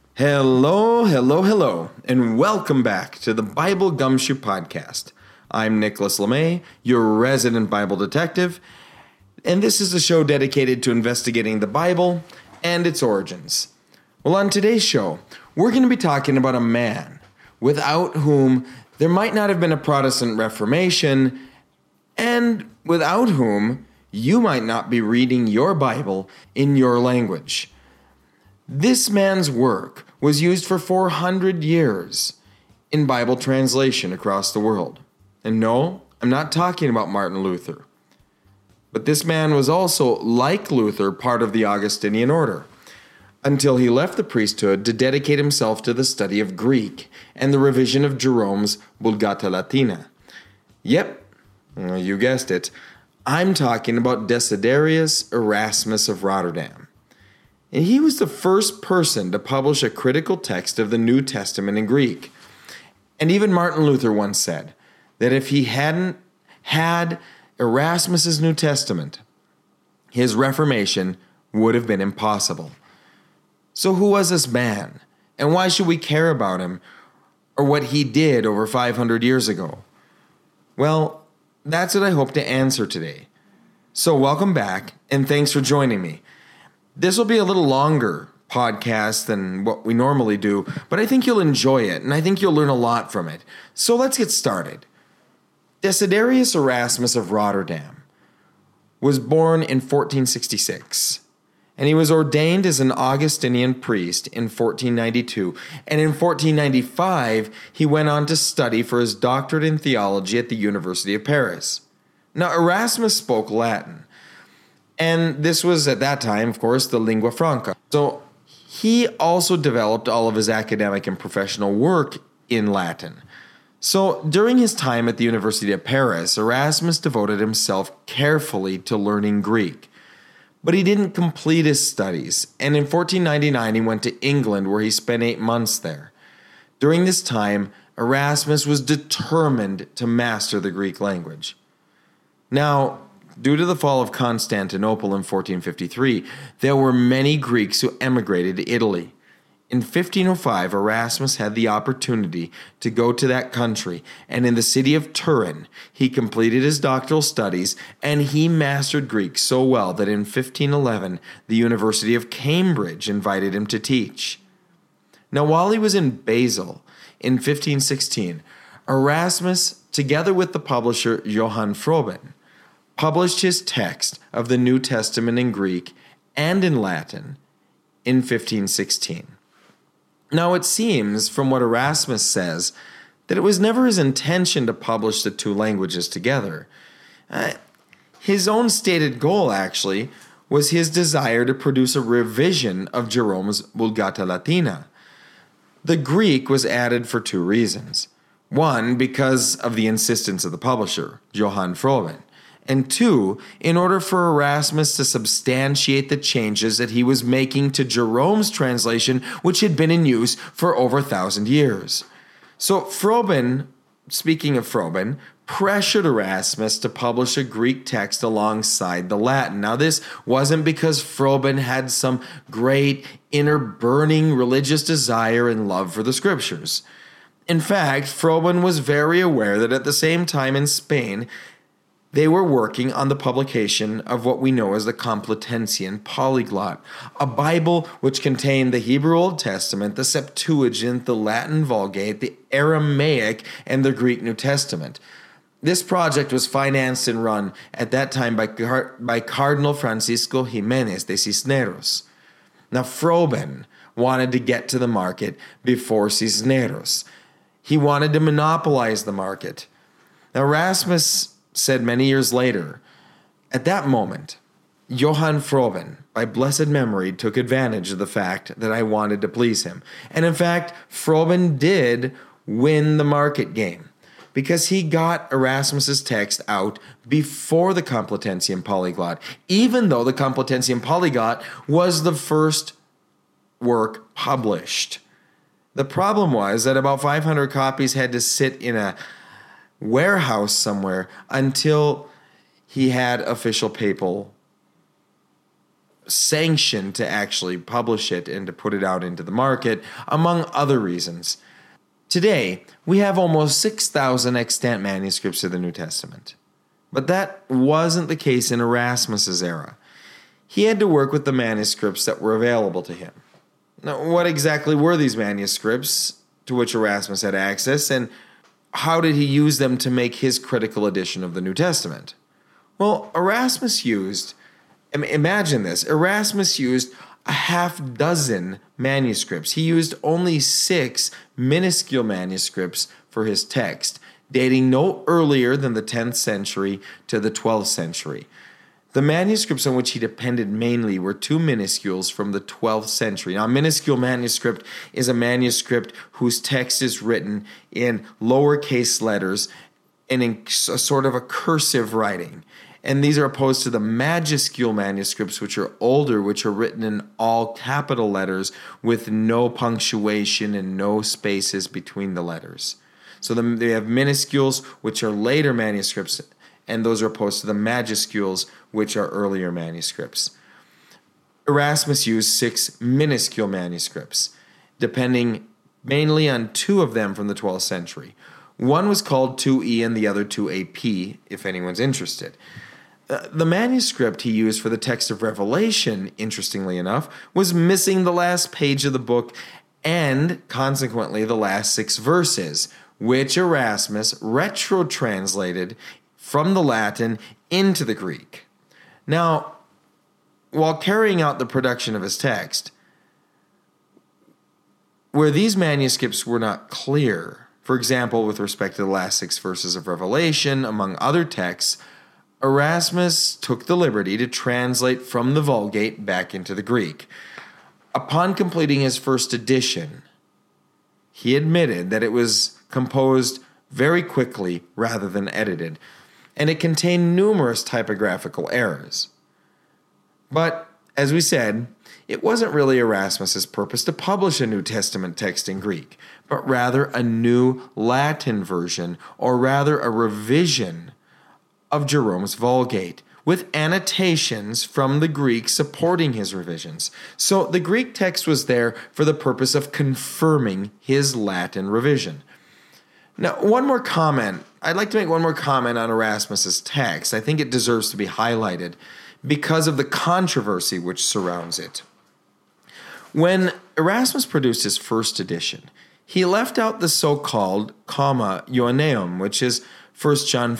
Hello, hello, hello, and welcome back to the Bible Gumshoe Podcast. I'm Nicholas LeMay, your resident Bible detective, and this is a show dedicated to investigating the Bible and its origins. Well, on today's show, we're going to be talking about a man without whom there might not have been a Protestant Reformation, and without whom you might not be reading your Bible in your language. This man's work was used for 400 years in Bible translation across the world. And no, I'm not talking about Martin Luther. But this man was also, like Luther, part of the Augustinian order, until he left the priesthood to dedicate himself to the study of Greek and the revision of Jerome's Vulgata Latina. Yep, you guessed it, I'm talking about Desiderius Erasmus of Rotterdam. And he was the first person to publish a critical text of the New Testament in Greek. And even Martin Luther once said that if he hadn't had Erasmus's New Testament, his Reformation would have been impossible. So who was this man? And why should we care about him or what he did over 500 years ago? Well, that's what I hope to answer today. So welcome back, and thanks for joining me. This will be a little longer podcast than what we normally do, but I think you'll enjoy it, and I think you'll learn a lot from it. So let's get started. Desiderius Erasmus of Rotterdam was born in 1466, and he was ordained as an Augustinian priest in 1492, and in 1495 he went on to study for his doctorate in theology at the University of Paris. Now, Erasmus spoke Latin. And this was, at that time, of course, the lingua franca. So he also developed all of his academic and professional work in Latin. So during his time at the University of Paris, Erasmus devoted himself carefully to learning Greek. But he didn't complete his studies, and in 1499 he went to England, where he spent 8 months there. During this time, Erasmus was determined to master the Greek language. Now, due to the fall of Constantinople in 1453, there were many Greeks who emigrated to Italy. In 1505, Erasmus had the opportunity to go to that country, and in the city of Turin, he completed his doctoral studies, and he mastered Greek so well that in 1511, the University of Cambridge invited him to teach. Now, while he was in Basel in 1516, Erasmus, together with the publisher Johann Froben, published his text of the New Testament in Greek and in Latin in 1516. Now, it seems from what Erasmus says that it was never his intention to publish the two languages together. His own stated goal, actually, was his desire to produce a revision of Jerome's Vulgata Latina. The Greek was added for two reasons. One, because of the insistence of the publisher, Johann Froben. And two, in order for Erasmus to substantiate the changes that he was making to Jerome's translation, which had been in use for over 1,000 years. So Froben, speaking of Froben, pressured Erasmus to publish a Greek text alongside the Latin. Now, this wasn't because Froben had some great inner burning religious desire and love for the scriptures. In fact, Froben was very aware that at the same time in Spain, they were working on the publication of what we know as the Complutensian Polyglot, a Bible which contained the Hebrew Old Testament, the Septuagint, the Latin Vulgate, the Aramaic, and the Greek New Testament. This project was financed and run at that time by Cardinal Francisco Jimenez de Cisneros. Now, Froben wanted to get to the market before Cisneros. He wanted to monopolize the market. Now, Erasmus said many years later, at that moment, Johann Froben, by blessed memory, took advantage of the fact that I wanted to please him. And in fact, Froben did win the market game because he got Erasmus's text out before the Complutensian Polyglot, even though the Complutensian Polyglot was the first work published. The problem was that about 500 copies had to sit in a warehouse somewhere until he had official papal sanctioned to actually publish it and to put it out into the market, among other reasons. Today, we have almost 6,000 extant manuscripts of the New Testament. But that wasn't the case in Erasmus's era. He had to work with the manuscripts that were available to him. Now, what exactly were these manuscripts to which Erasmus had access, and how did he use them to make his critical edition of the New Testament? Well, Erasmus used a half dozen manuscripts. He used only 6 minuscule manuscripts for his text, dating no earlier than the 10th century to the 12th century. The manuscripts on which he depended mainly were 2 minuscules from the 12th century. Now, a minuscule manuscript is a manuscript whose text is written in lowercase letters and in a sort of a cursive writing. And these are opposed to the majuscule manuscripts, which are older, which are written in all capital letters with no punctuation and no spaces between the letters. So they have minuscules, which are later manuscripts, and those are opposed to the majuscules, which are earlier manuscripts. Erasmus used 6 minuscule manuscripts, depending mainly on 2 of them from the 12th century. One was called 2E and the other 2AP, if anyone's interested. The manuscript he used for the text of Revelation, interestingly enough, was missing the last page of the book and, consequently, the last 6 verses, which Erasmus retro-translated from the Latin into the Greek. Now, while carrying out the production of his text, where these manuscripts were not clear, for example, with respect to the last 6 verses of Revelation, among other texts, Erasmus took the liberty to translate from the Vulgate back into the Greek. Upon completing his first edition, he admitted that it was composed very quickly rather than edited, and it contained numerous typographical errors. But, as we said, it wasn't really Erasmus's purpose to publish a New Testament text in Greek, but rather a new Latin version, or rather a revision of Jerome's Vulgate, with annotations from the Greek supporting his revisions. So the Greek text was there for the purpose of confirming his Latin revision. Now, I'd like to make one more comment on Erasmus's text. I think it deserves to be highlighted because of the controversy which surrounds it. When Erasmus produced his first edition, he left out the so-called comma Ioanneum, which is 1 John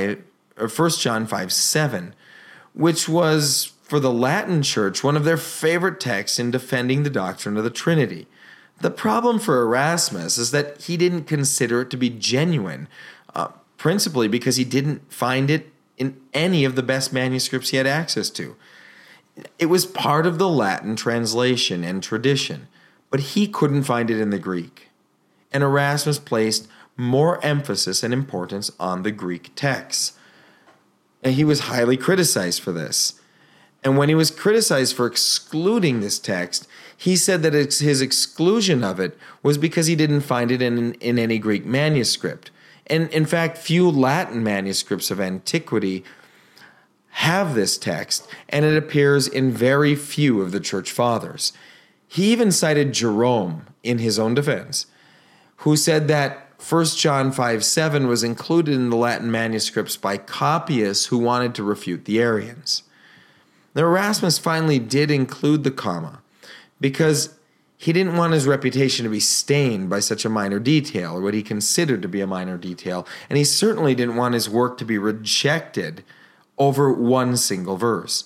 5:7, which was, for the Latin Church, one of their favorite texts in defending the doctrine of the Trinity. The problem for Erasmus is that he didn't consider it to be genuine, principally because he didn't find it in any of the best manuscripts he had access to. It was part of the Latin translation and tradition, but he couldn't find it in the Greek. And Erasmus placed more emphasis and importance on the Greek texts. And he was highly criticized for this. And when he was criticized for excluding this text, he said that his exclusion of it was because he didn't find it in any Greek manuscript. And in fact, few Latin manuscripts of antiquity have this text, and it appears in very few of the church fathers. He even cited Jerome in his own defense, who said that 1 John 5:7 was included in the Latin manuscripts by copyists who wanted to refute the Arians. Now, Erasmus finally did include the comma because he didn't want his reputation to be stained by such a minor detail, or what he considered to be a minor detail, and he certainly didn't want his work to be rejected over one single verse.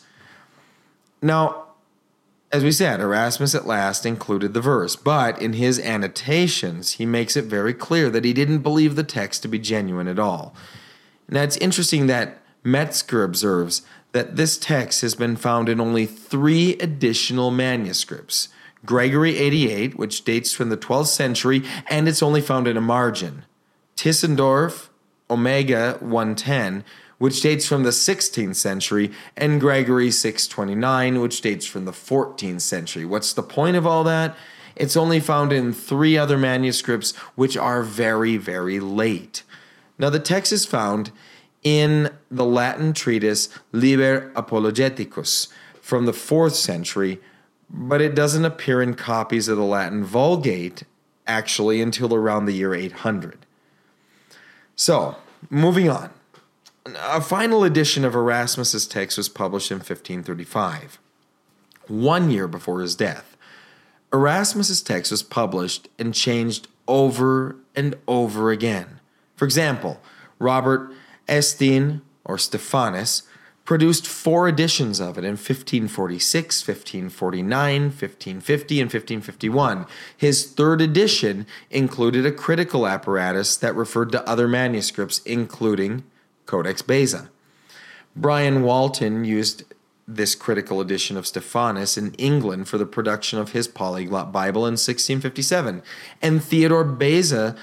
Now, as we said, Erasmus at last included the verse, but in his annotations, he makes it very clear that he didn't believe the text to be genuine at all. Now, it's interesting that Metzger observes that this text has been found in only 3 additional manuscripts. Gregory 88, which dates from the 12th century, and it's only found in a margin. Tischendorf, Omega 110, which dates from the 16th century, and Gregory 629, which dates from the 14th century. What's the point of all that? It's only found in 3 other manuscripts, which are very, very late. Now, the text is found in the Latin treatise Liber Apologeticus from the 4th century, but it doesn't appear in copies of the Latin Vulgate actually until around the year 800. So, moving on. A final edition of Erasmus's text was published in 1535, 1 year before his death. Erasmus's text was published and changed over and over again. For example, Robert Estienne, or Stephanus, produced 4 editions of it in 1546, 1549, 1550, and 1551. His 3rd edition included a critical apparatus that referred to other manuscripts, including Codex Beza. Brian Walton used this critical edition of Stephanus in England for the production of his Polyglot Bible in 1657, and Theodore Beza,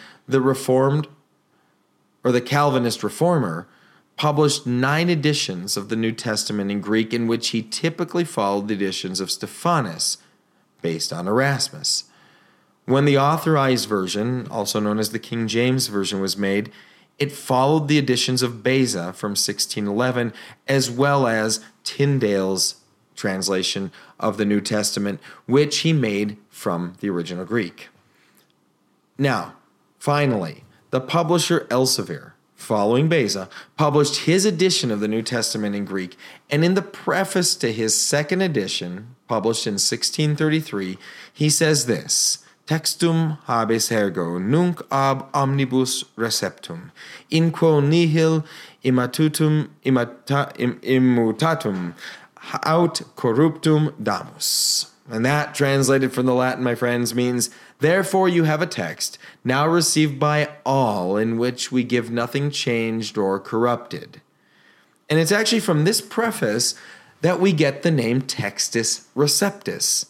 the Calvinist reformer, published 9 editions of the New Testament in Greek, in which he typically followed the editions of Stephanus, based on Erasmus. When the Authorized Version, also known as the King James Version, was made, it followed the editions of Beza from 1611, as well as Tyndale's translation of the New Testament, which he made from the original Greek. Now, finally, the publisher Elsevier, following Beza, published his edition of the New Testament in Greek, and in the preface to his 2nd edition, published in 1633, he says this: Textum habes ergo nunc ab omnibus receptum, in quo nihil immutatum aut corruptum damus. And that, translated from the Latin, my friends, means, therefore you have a text, now received by all, in which we give nothing changed or corrupted. And it's actually from this preface that we get the name Textus Receptus.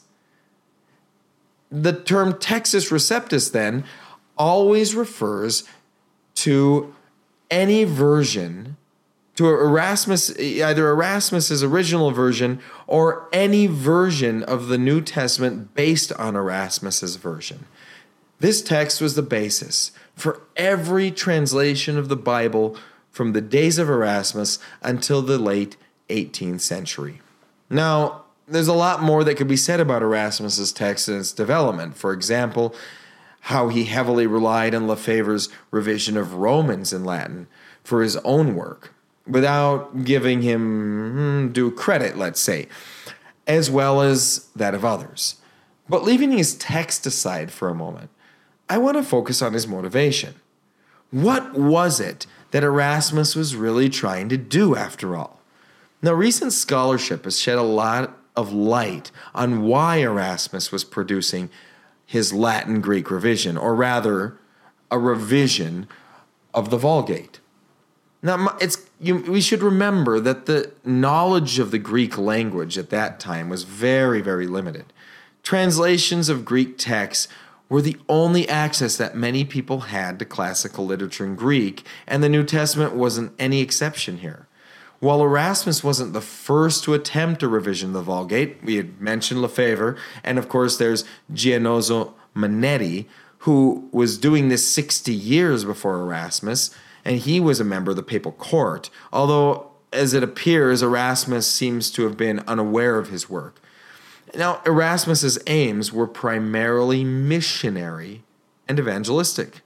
The term Textus Receptus, then, always refers to any version, to Erasmus, either Erasmus's original version or any version of the New Testament based on Erasmus's version. This text was the basis for every translation of the Bible from the days of Erasmus until the late 18th century. Now, there's a lot more that could be said about Erasmus's text and its development. For example, how he heavily relied on Lefebvre's revision of Romans in Latin for his own work, without giving him due credit, let's say, as well as that of others. But leaving his text aside for a moment, I want to focus on his motivation. What was it that Erasmus was really trying to do, after all? Now, recent scholarship has shed a lot of light on why Erasmus was producing his Latin-Greek revision, or rather, a revision of the Vulgate. Now, we should remember that the knowledge of the Greek language at that time was very, very limited. Translations of Greek texts were the only access that many people had to classical literature in Greek, and the New Testament wasn't any exception here. While Erasmus wasn't the first to attempt a revision of the Vulgate, we had mentioned Lefebvre, and of course there's Giannozzo Manetti, who was doing this 60 years before Erasmus, and he was a member of the papal court, although, as it appears, Erasmus seems to have been unaware of his work. Now, Erasmus's aims were primarily missionary and evangelistic.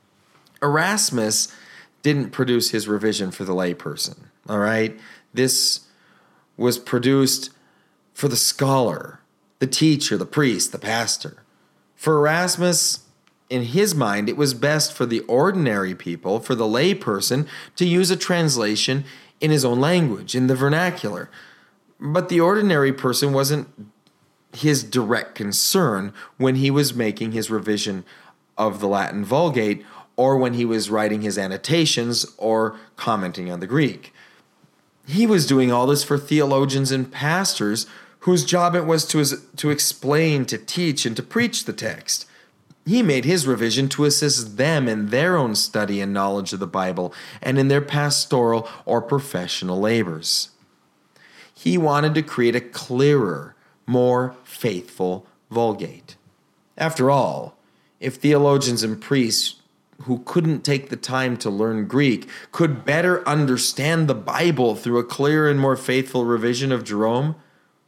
Erasmus didn't produce his revision for the layperson, all right? This was produced for the scholar, the teacher, the priest, the pastor. For Erasmus, in his mind, it was best for the ordinary people, for the layperson, to use a translation in his own language, in the vernacular. But the ordinary person wasn't his direct concern when he was making his revision of the Latin Vulgate, or when he was writing his annotations or commenting on the Greek. He was doing all this for theologians and pastors whose job it was to explain, to teach, and to preach the text. He made his revision to assist them in their own study and knowledge of the Bible and in their pastoral or professional labors. He wanted to create a clearer, more faithful Vulgate. After all, if theologians and priests who couldn't take the time to learn Greek could better understand the Bible through a clearer and more faithful revision of Jerome,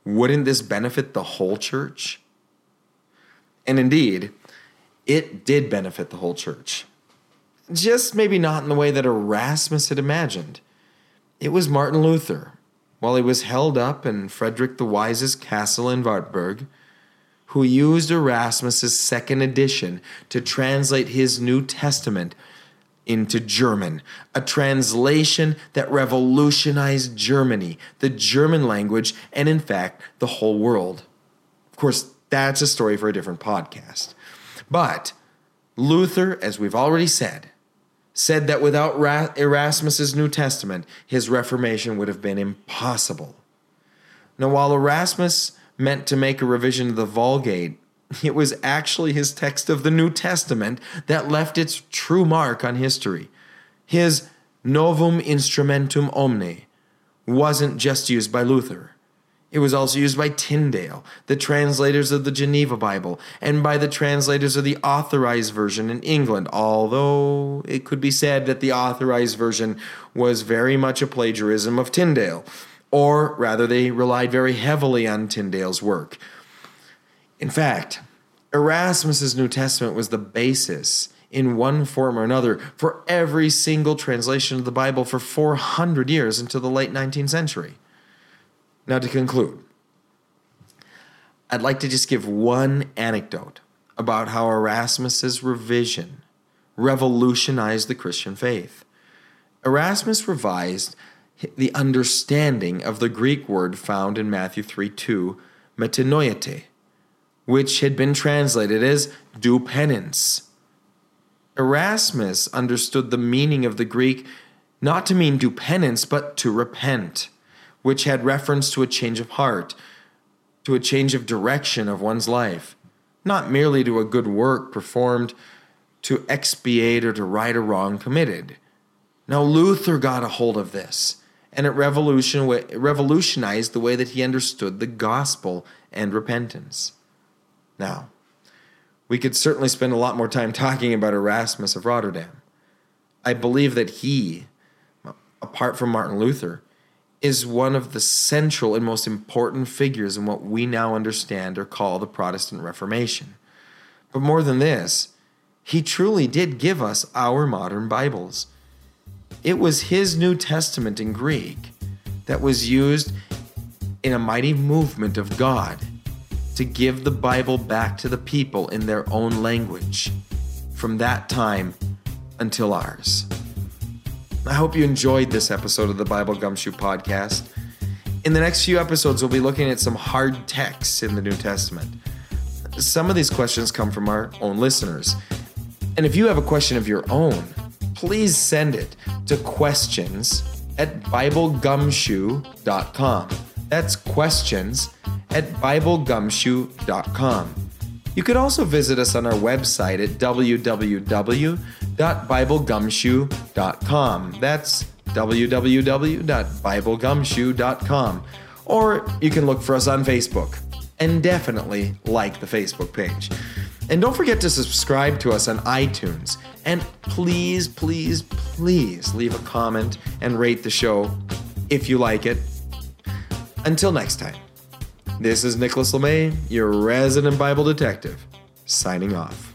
wouldn't this benefit the whole church? And indeed, it did benefit the whole church. Just maybe not in the way that Erasmus had imagined. It was Martin Luther, while he was held up in Frederick the Wise's castle in Wartburg, who used Erasmus's second edition to translate his New Testament into German, a translation that revolutionized Germany, the German language, and in fact, the whole world. Of course, that's a story for a different podcast. But Luther, as we've already said that without Erasmus's New Testament, his Reformation would have been impossible. Now, while Erasmus meant to make a revision of the Vulgate, it was actually his text of the New Testament that left its true mark on history. His Novum Instrumentum Omne wasn't just used by Luther. It was also used by Tyndale, the translators of the Geneva Bible, and by the translators of the Authorized Version in England, although it could be said that the Authorized Version was very much a plagiarism of Tyndale, or rather they relied very heavily on Tyndale's work. In fact, Erasmus's New Testament was the basis, in one form or another, for every single translation of the Bible for 400 years until the late 19th century. Now, to conclude, I'd like to just give one anecdote about how Erasmus's revision revolutionized the Christian faith. Erasmus revised the understanding of the Greek word found in Matthew 3:2, metanoete, which had been translated as do penance. Erasmus understood the meaning of the Greek not to mean do penance, but to repent, which had reference to a change of heart, to a change of direction of one's life, not merely to a good work performed to expiate or to right a wrong committed. Now, Luther got a hold of this, and it revolutionized the way that he understood the gospel and repentance. Now, we could certainly spend a lot more time talking about Erasmus of Rotterdam. I believe that he, apart from Martin Luther, is one of the central and most important figures in what we now understand or call the Protestant Reformation. But more than this, he truly did give us our modern Bibles. It was his New Testament in Greek that was used in a mighty movement of God to give the Bible back to the people in their own language from that time until ours. I hope you enjoyed this episode of the Bible Gumshoe Podcast. In the next few episodes, we'll be looking at some hard texts in the New Testament. Some of these questions come from our own listeners. And if you have a question of your own, please send it to questions@biblegumshoe.com. That's questions@biblegumshoe.com. You could also visit us on our website at www.biblegumshoe.com. That's www.biblegumshoe.com. Or you can look for us on Facebook and definitely like the Facebook page. And don't forget to subscribe to us on iTunes. And please, please, please leave a comment and rate the show if you like it. Until next time, this is Nicholas LeMay, your resident Bible detective, signing off.